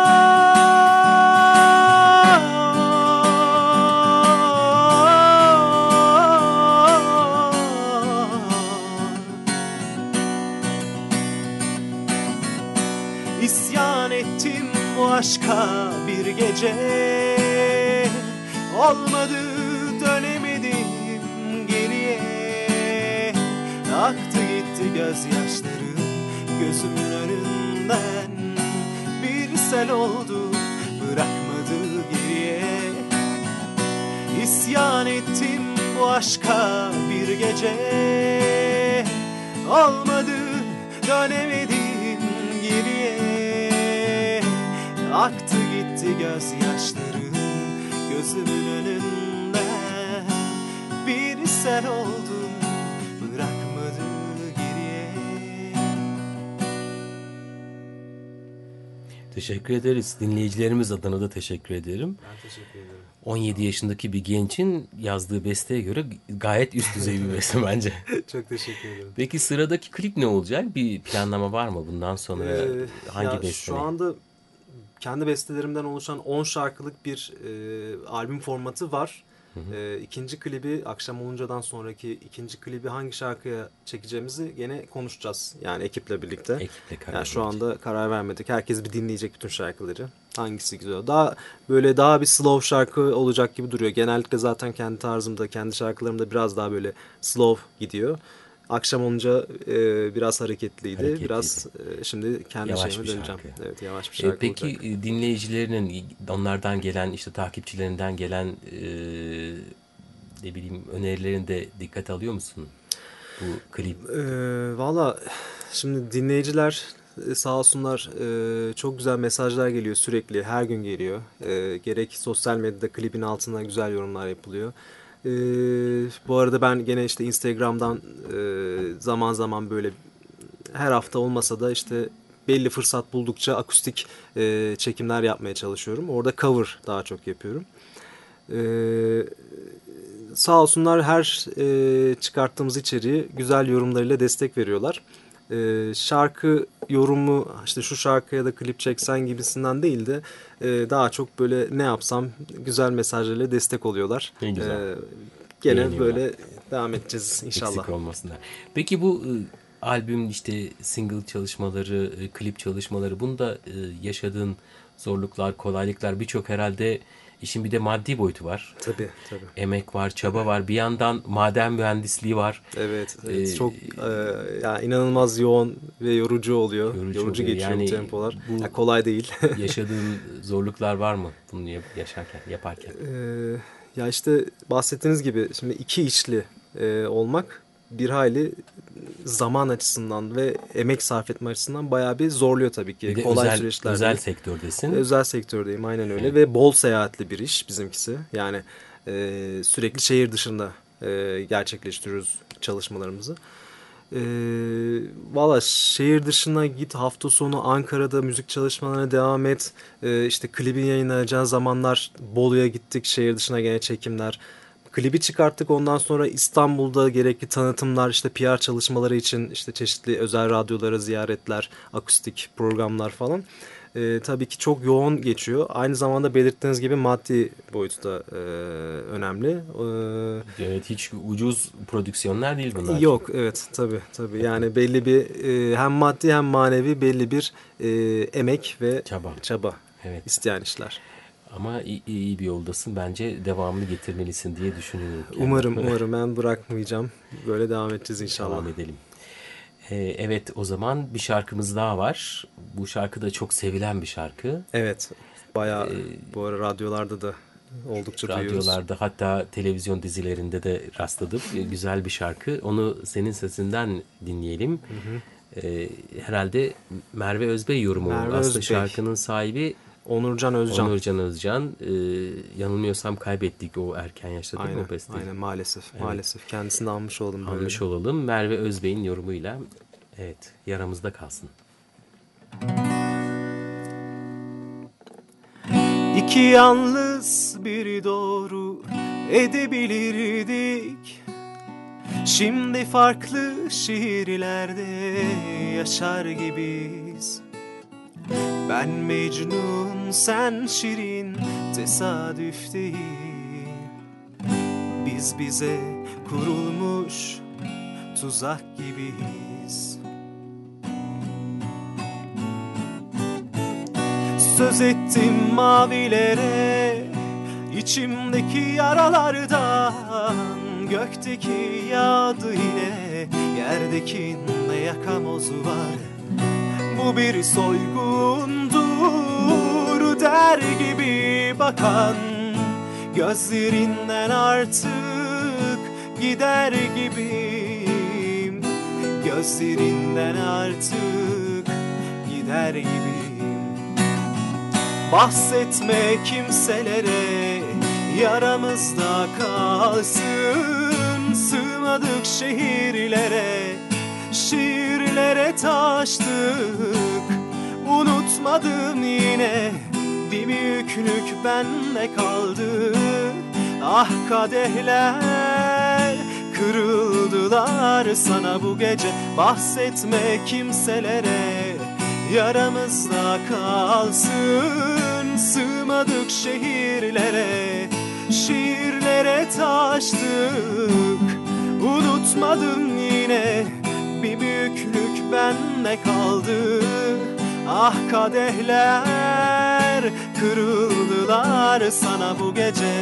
Speaker 2: İsyan ettim bu aşka bir gece, olmadı, dönemedim geriye. Aktı gitti gözyaşlarım gözümün önünden. Bir sel oldu, bırakmadı geriye. İsyan ettim bu aşka bir gece, olmadı, dönemedim geriye. Aktı gitti gözyaşlarım gözümün önünden. Bir sel oldum, bırakmadı geriye.
Speaker 1: Teşekkür ederiz. Dinleyicilerimiz adına da teşekkür ederim.
Speaker 2: Ben teşekkür ederim.
Speaker 1: on yedi yaşındaki bir gençin yazdığı besteye göre gayet üst düzey bir beste bence.
Speaker 2: Çok teşekkür ederim.
Speaker 1: Peki sıradaki klip ne olacak? Bir planlama var mı bundan sonra?
Speaker 2: Ee,
Speaker 1: hangi
Speaker 2: ya
Speaker 1: beste?
Speaker 2: Şu anda kendi bestelerimden oluşan on şarkılık bir e, albüm formatı var. Hı hı. E, ikinci klibi akşam oluncadan sonraki ikinci klibi hangi şarkıya çekeceğimizi gene konuşacağız. Yani ekiple birlikte.
Speaker 1: Ekiple karar
Speaker 2: yani şu anda karar vermedik. Herkes bir dinleyecek bütün şarkıları. Hangisi güzel. Daha böyle daha bir slow şarkı olacak gibi duruyor. Genellikle zaten kendi tarzımda, kendi şarkılarımda biraz daha böyle slow gidiyor. Akşam olunca e, biraz hareketliydi. hareketliydi. Biraz e, şimdi kendi
Speaker 1: yavaş
Speaker 2: şeyime döneceğim.
Speaker 1: Şarkı.
Speaker 2: Evet, yavaş bir şarkı
Speaker 1: e, Peki
Speaker 2: olacak.
Speaker 1: dinleyicilerinin, onlardan gelen, işte takipçilerinden gelen e, ne bileyim önerilerini de dikkate alıyor musun? Bu klip.
Speaker 2: E, Valla şimdi dinleyiciler sağ olsunlar, e, çok güzel mesajlar geliyor sürekli. Her gün geliyor. E, gerek sosyal medyada klibin altına güzel yorumlar yapılıyor. Ee, bu arada ben gene işte Instagram'dan e, zaman zaman böyle her hafta olmasa da işte belli fırsat buldukça akustik e, çekimler yapmaya çalışıyorum. Orada cover daha çok yapıyorum. Ee, sağ olsunlar her e, çıkarttığımız içeriği güzel yorumlarıyla destek veriyorlar. Ee, şarkı yorumu işte şu şarkıya da klip çeksen gibisinden değil de e, daha çok böyle ne yapsam güzel mesajlarıyla destek oluyorlar.
Speaker 1: Ne güzel.
Speaker 2: Ee, gene böyle devam edeceğiz inşallah.
Speaker 1: Eksik olmasınlar. Peki bu e, albüm işte single çalışmaları, e, klip çalışmaları, bunda e, yaşadığın zorluklar, kolaylıklar birçok herhalde. İşin bir de maddi boyutu var.
Speaker 2: Tabii, tabii.
Speaker 1: Emek var, çaba var. Bir yandan maden mühendisliği var.
Speaker 2: Evet, evet.
Speaker 1: Ee,
Speaker 2: çok e, yani inanılmaz yoğun ve yorucu oluyor. Yorucu, yorucu geçiyor
Speaker 1: yani
Speaker 2: bu tempolar.
Speaker 1: Bu
Speaker 2: yani kolay değil.
Speaker 1: yaşadığın zorluklar var mı bunu yaşarken, yaparken?
Speaker 2: Ee, ya işte bahsettiğiniz gibi şimdi iki işli e, olmak bir hayli zaman açısından ve emek sarf etme açısından bayağı bir zorluyor tabii ki.
Speaker 1: Bir
Speaker 2: kolay
Speaker 1: özel,
Speaker 2: süreçler.
Speaker 1: Özel sektördesin.
Speaker 2: Özel sektördeyim aynen öyle.
Speaker 1: Evet.
Speaker 2: Ve bol seyahatli bir iş bizimkisi. Yani e, sürekli şehir dışında e, gerçekleştiriyoruz çalışmalarımızı. E, Valla şehir dışına git, hafta sonu Ankara'da müzik çalışmalarına devam et. E, işte klibin yayınlanacağı zamanlar Bolu'ya gittik, şehir dışına gene çekimler. Klibi çıkarttık. Ondan sonra İstanbul'da gerekli tanıtımlar, işte P R çalışmaları için işte çeşitli özel radyolara ziyaretler, akustik programlar falan. Ee, tabii ki çok yoğun geçiyor. Aynı zamanda belirttiğiniz gibi maddi boyutu da e, önemli. Ee,
Speaker 1: Evet, hiç ucuz prodüksiyonlar değil bunlar.
Speaker 2: Yok, evet, tabii tabii. Yani belli bir e, hem maddi hem manevi belli bir e, emek ve
Speaker 1: Çaba.
Speaker 2: çaba
Speaker 1: Evet.
Speaker 2: isteyen işler.
Speaker 1: Ama iyi, iyi bir yoldasın. Bence devamını getirmelisin diye düşünüyorum.
Speaker 2: Umarım, umarım ben bırakmayacağım. Böyle devam edeceğiz inşallah.
Speaker 1: Devam edelim. Ee, evet, o zaman bir şarkımız daha var. Bu şarkı da çok sevilen bir şarkı.
Speaker 2: Evet, bayağı
Speaker 1: Ee,
Speaker 2: bu ara radyolarda da oldukça duyuyoruz.
Speaker 1: Radyolarda, hatta televizyon dizilerinde de rastladım. Ee, Güzel bir şarkı. Onu senin sesinden dinleyelim.
Speaker 2: Hı hı.
Speaker 1: Ee, herhalde Merve Özbey yorumu.
Speaker 2: Merve
Speaker 1: Aslında
Speaker 2: Özbey.
Speaker 1: şarkının sahibi
Speaker 2: Onurcan Özcan.
Speaker 1: Onurcan Özcan. Ee, yanılmıyorsam kaybettik o erken yaşta değil mi
Speaker 2: Aynen,
Speaker 1: o besteyi?
Speaker 2: aynen maalesef.
Speaker 1: Evet.
Speaker 2: Maalesef kendisini almış oldum böyle.
Speaker 1: Almış olalım. Merve Özbey'in yorumuyla, evet, yaramızda kalsın.
Speaker 2: İki yalnız biri doğru edebilirdik. Şimdi farklı şehirlerde yaşar gibiyiz. Ben Mecnun, sen Şirin, tesadüf değil. Biz bize kurulmuş tuzak gibiyiz. Söz ettim mavilere, içimdeki yaralardan. Gökteki yağdı yine, yerdekinde yakamozu var. Bu bir soygundur der gibi bakan, gözlerinden artık gider gibiyim. Gözlerinden artık gider gibiyim. Bahsetme kimselere, yaramızda kalsın. Sığmadık şehirlere, şiirlere taştık. Unutmadım yine, bir büyüklük bende kaldı. Ah kadehler kırıldılar sana bu gece. Bahsetme kimselere, yaramızda kalsın. Sığmadık şehirlere, şiirlere taştık. Unutmadım yine, bir büyüklük bende kaldı. Ah kadehler kırıldılar sana bu gece.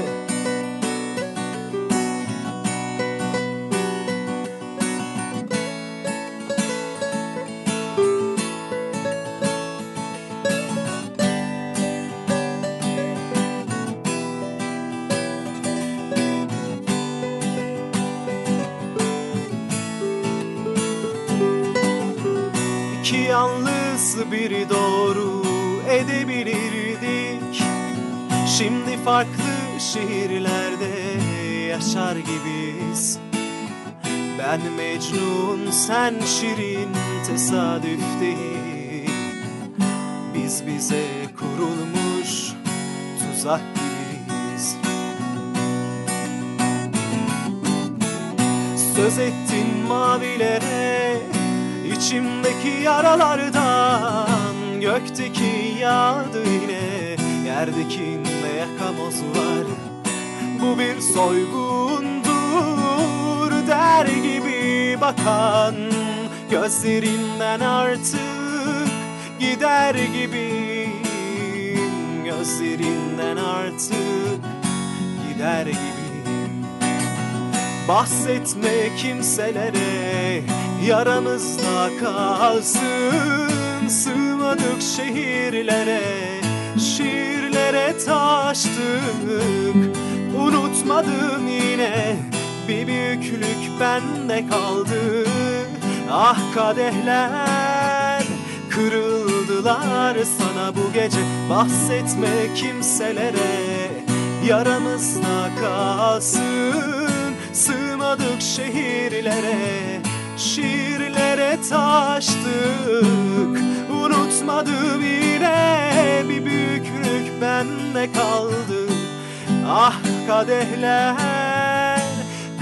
Speaker 2: İki yalnız biri doğru edebilirdik. Şimdi farklı şehirlerde yaşar gibiyiz. Ben Mecnun, sen Şirin, tesadüf değil. Biz bize kurulmuş tuzak gibiyiz. Söz ettin mavilere, İçimdeki yaralardan. Gökteki yağdı yine, yerdekinde yakamoz var. Bu bir soygundur der gibi bakan, gözlerinden artık gider gibiyim. Gözlerinden artık gider gibiyim. Bahsetme kimselere, yaramızda kalsın. Sığmadık şehirlere, şiirlere taştık. Unutmadım yine, bir büyüklük bende kaldı. Ah kadehler kırıldılar sana bu gece. Bahsetme kimselere, yaramızda kalsın. Sığmadık şehirlere, şiirlere taştık. Unutmadım yine, bir büyüklük bende kaldı. Ah kadehler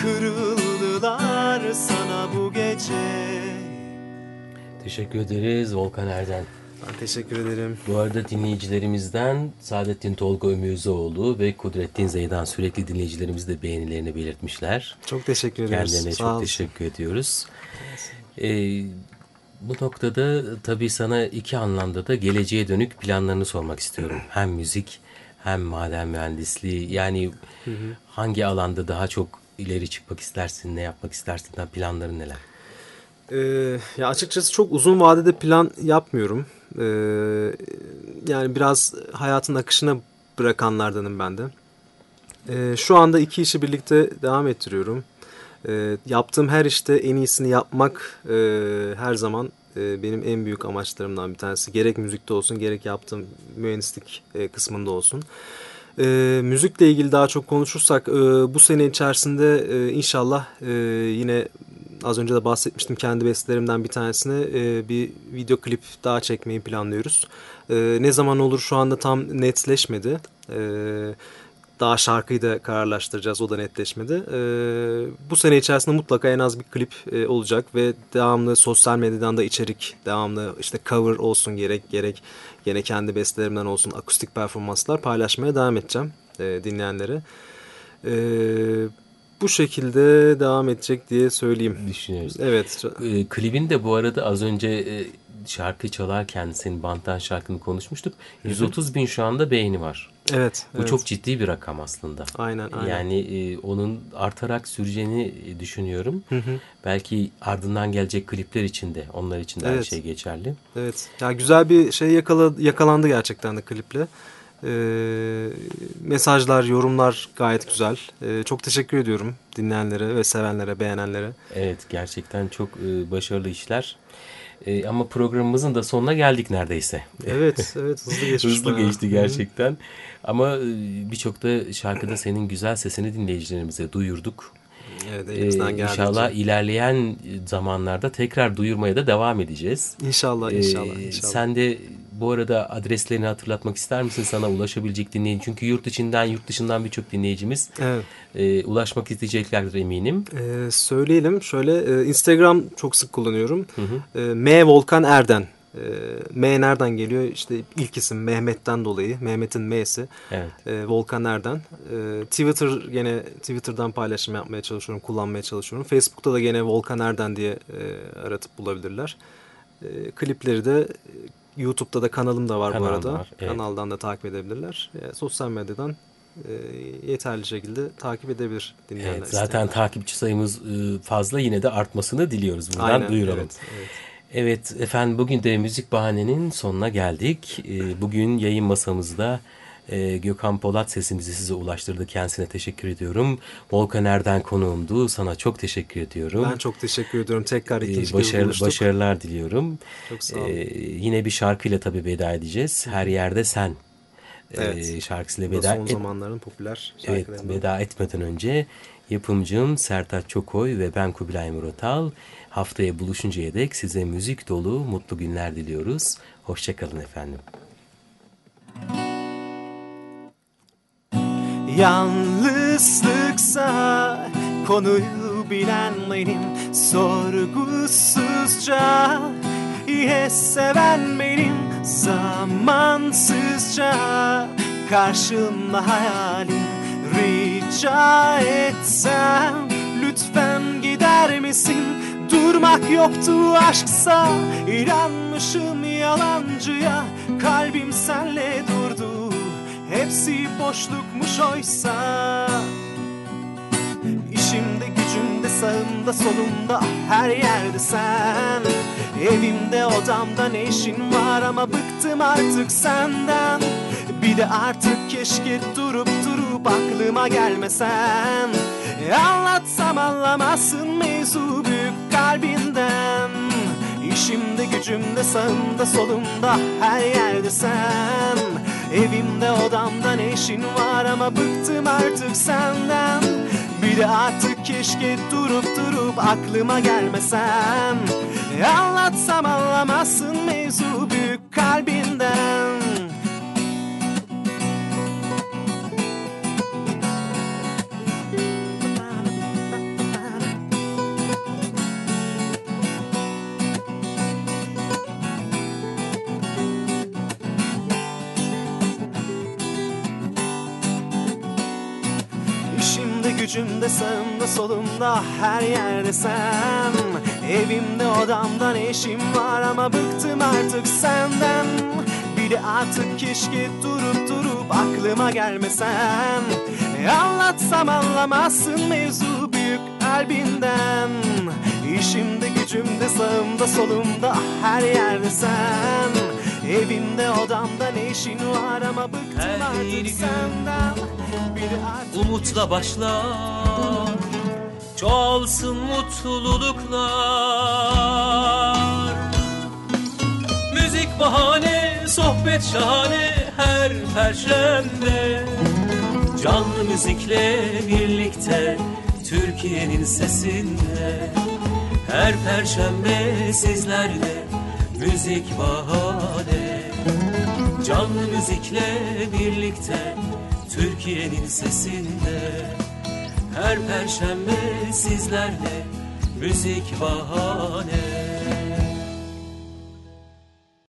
Speaker 2: kırıldılar sana bu gece.
Speaker 1: Teşekkür ederiz Volkan Erden.
Speaker 2: Ben teşekkür ederim.
Speaker 1: Bu arada dinleyicilerimizden Saadettin Tolga Ömürzoğlu ve Kudrettin Zeydan sürekli dinleyicilerimiz de beğenilerini belirtmişler.
Speaker 2: Çok teşekkür ediyoruz.
Speaker 1: Kendilerine
Speaker 2: Sağ
Speaker 1: çok
Speaker 2: olsun.
Speaker 1: teşekkür ediyoruz. Ee, bu noktada tabii sana iki anlamda da geleceğe dönük planlarını sormak istiyorum. Hem müzik hem maden mühendisliği, yani hı hı. hangi alanda daha çok ileri çıkmak istersin, ne yapmak istersin, planların neler?
Speaker 2: Ee, ya açıkçası çok uzun vadede plan yapmıyorum. Ee, yani biraz hayatın akışına bırakanlardanım ben de. Ee, şu anda iki işi birlikte devam ettiriyorum. Ee, yaptığım her işte en iyisini yapmak e, her zaman e, benim en büyük amaçlarımdan bir tanesi. Gerek müzikte olsun, gerek yaptığım mühendislik e, kısmında olsun. E, müzikle ilgili daha çok konuşursak e, bu sene içerisinde e, inşallah e, yine az önce de bahsetmiştim, kendi bestelerimden bir tanesine e, bir video klip daha çekmeyi planlıyoruz. E, ne zaman olur şu anda tam netleşmedi. E, daha şarkıyı da kararlaştıracağız, o da netleşmedi. E, bu sene içerisinde mutlaka en az bir klip e, olacak ve devamlı sosyal medyadan da içerik, devamlı işte cover olsun gerek gerek yine kendi bestelerimden olsun akustik performanslar paylaşmaya devam edeceğim e, dinleyenlere. Evet. Bu şekilde devam edecek diye söyleyeyim.
Speaker 1: Düşünüyoruz.
Speaker 2: Evet.
Speaker 1: E, klibin de bu arada az önce e, şarkı çalarken senin banttan şarkını konuşmuştuk. yüz otuz bin şu anda beğeni var.
Speaker 2: Evet.
Speaker 1: Bu
Speaker 2: evet.
Speaker 1: çok ciddi bir rakam aslında.
Speaker 2: Aynen. aynen.
Speaker 1: Yani e, onun artarak süreceğini düşünüyorum. Hı hı. Belki ardından gelecek klipler için de, onlar için de evet. aynı şey geçerli.
Speaker 2: Evet. Ya güzel bir şey yakala, yakalandı gerçekten de kliple. Ee, mesajlar, yorumlar gayet güzel. Ee, çok teşekkür ediyorum dinleyenlere ve sevenlere, beğenenlere.
Speaker 1: Evet, gerçekten çok e, başarılı işler. E, ama programımızın da sonuna geldik neredeyse.
Speaker 2: Evet, evet hızlı geçti.
Speaker 1: hızlı geçti gerçekten. Hı-hı. Ama e, birçok da şarkıda senin güzel sesini dinleyicilerimize duyurduk.
Speaker 2: Evet, elimizden geldiğince.
Speaker 1: İnşallah ilerleyen zamanlarda tekrar duyurmaya da devam edeceğiz.
Speaker 2: İnşallah, inşallah. inşallah.
Speaker 1: Sen de bu arada adreslerini hatırlatmak ister misin, sana ulaşabilecek dinleyici? Çünkü yurt içinden, yurt dışından birçok dinleyicimiz evet. e, ulaşmak isteyeceklerdir eminim.
Speaker 2: Ee, söyleyelim şöyle, e, Instagram çok sık kullanıyorum. Hı hı. E, M Volkan Erden. E, M nereden geliyor? İşte ilk isim Mehmet'ten dolayı. Mehmet'in M'si. Evet. E, Volkan Erden. E, Twitter, gene Twitter'dan paylaşım yapmaya çalışıyorum, kullanmaya çalışıyorum. Facebook'ta da gene Volkan Erden diye e, aratıp bulabilirler. E, klipleri de YouTube'da da kanalım da var Kanal bu arada. Var, evet. Kanaldan da takip edebilirler. E, sosyal medyadan e, yeterli şekilde takip edebilir dinleyenler. Evet,
Speaker 1: zaten isteyenler. Takipçi sayımız e, fazla, yine de artmasını diliyoruz. Buradan Aynen, duyuralım. Evet, evet. Evet efendim, bugün de Müzik Bahane'nin sonuna geldik. E, bugün yayın masamızda e, Gökhan Polat sesimizi size ulaştırdı. Kendisine teşekkür ediyorum. Volkan Erden konuğumdu. Sana çok teşekkür ediyorum.
Speaker 2: Ben çok teşekkür ediyorum. Tekrar ikinci
Speaker 1: e, başarı,
Speaker 2: buluştuk.
Speaker 1: Başarılar diliyorum.
Speaker 2: Çok sağ olun.
Speaker 1: E, yine bir şarkıyla tabii veda edeceğiz. Her Yerde Sen evet. e, şarkısıyla veda.
Speaker 2: Son et, zamanların popüler şarkılarından.
Speaker 1: Evet, veda etmeden önce yapımcım Sertaç Çokoy ve ben Kubilay Murotal haftaya buluşuncaya dek size müzik dolu mutlu günler diliyoruz. Hoşçakalın efendim.
Speaker 2: Yalnızlıksa konuyu bilen benim, sorgusuzca iye seven benim, zamansızca karşımda hayalim. Rica etsem lütfen gider misin? Durmak yoktu aşksa, inanmışım yalancıya. Kalbim senle durdu, hepsi boşlukmuş oysa. İşimde gücümde sağımda solumda her yerde sen. Evimde odamda ne işin var, ama bıktım artık senden. Bir de artık keşke durup durup aklıma gelmesen. Anlatsam anlamazsın mevzu büyük kalbinden. İşimde gücümde sağımda solumda her yerde sen. Evimde odamda ne işin var, ama bıktım artık senden. Bir de artık keşke durup durup aklıma gelmesen. Anlatsam anlamazsın mevzu büyük kalbinden. gücümde, sağımda, solumda, her yerde sen. Evimde, odamda ne işim var ama bıktım artık senden. Bir de artık keşke durup durup aklıma gelmesen. E anlatsam anlamazsın mevzu büyük kalbinden. İşimde, gücümde, sağımda, solumda, her yerde sen. Evimde, odamda ne işin var ama bıktım her artık senden. Bir de artık
Speaker 1: umutla başlar, çoğalsın mutluluklar. Müzik bahane, sohbet şahane her perşembe. Canlı müzikle birlikte Türkiye'nin sesinde. Her perşembe sizlerle müzik bahane. Canlı müzikle birlikte Türkiye'nin sesinde. Her perşembe sizlerle müzik bahane.